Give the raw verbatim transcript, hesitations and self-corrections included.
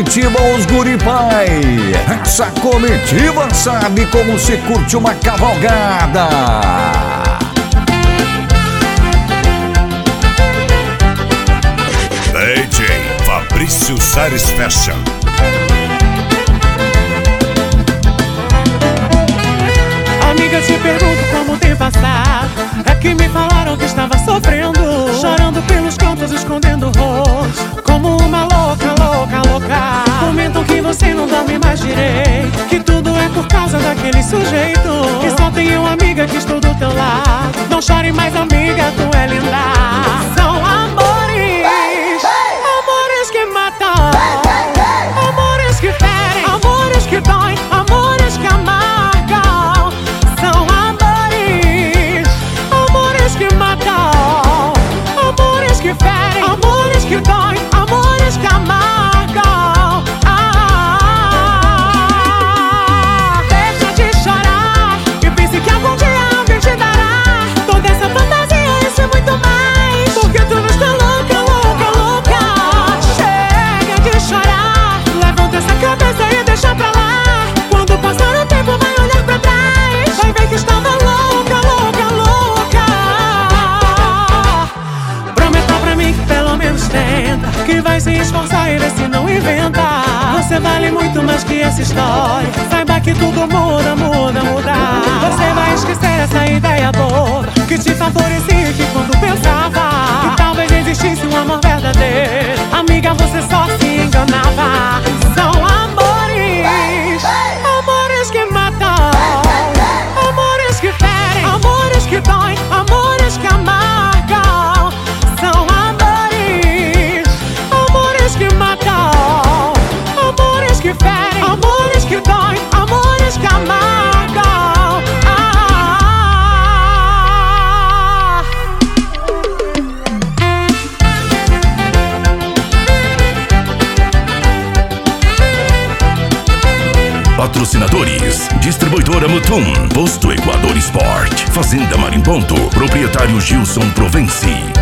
comitiva Os Guri Pai. Essa comitiva sabe como se curte uma cavalgada. D J Fabrício Sares Fashion. Amiga, te pergunto como tem passado. É que me falaram que estava sofrendo, chorando pelos cantos, escondendo o rosto, como uma louca, louca, louca. Comentam que você não dorme mais direito, que tudo é por causa daquele sujeito, que só tem uma amiga que estou do teu lado. Não chore mais, amiga, tu é linda. São amores, amores que matam, amores que ferem, amores que doem, amores que amargam. São amores, amores que matam, amores que ferem, amores que doem, amores que amargam. Ah, deixa de chorar e pense que algum dia alguém te dará toda essa fantasia, isso e muito mais, porque tu não está louca, louca, louca. Chega de chorar, levanta essa cabeça e deixa pra lá. Quando passar o tempo vai olhar pra trás, vai ver que estava louca, louca, louca. Prometa pra mim que pelo menos tenta, que vai se esforçar e ver se não inventa. Você vale muito mais que essa história, saiba que tudo muda, muda, muda. Você vai esquecer essa ideia boa que te favorecia, que quando pensava que talvez existisse um amor verdadeiro, amiga, você só se enganava. São amores, amores que matam, amores que ferem, amores que doem, amores que amargam. São amores, amores que matam, amores que ferem, amores que doem, amores que amargam. Ah, Patrocinadores: Distribuidora Mutum, Posto Equador Sport, Fazenda Marimponto, Proprietário Gilson Provence.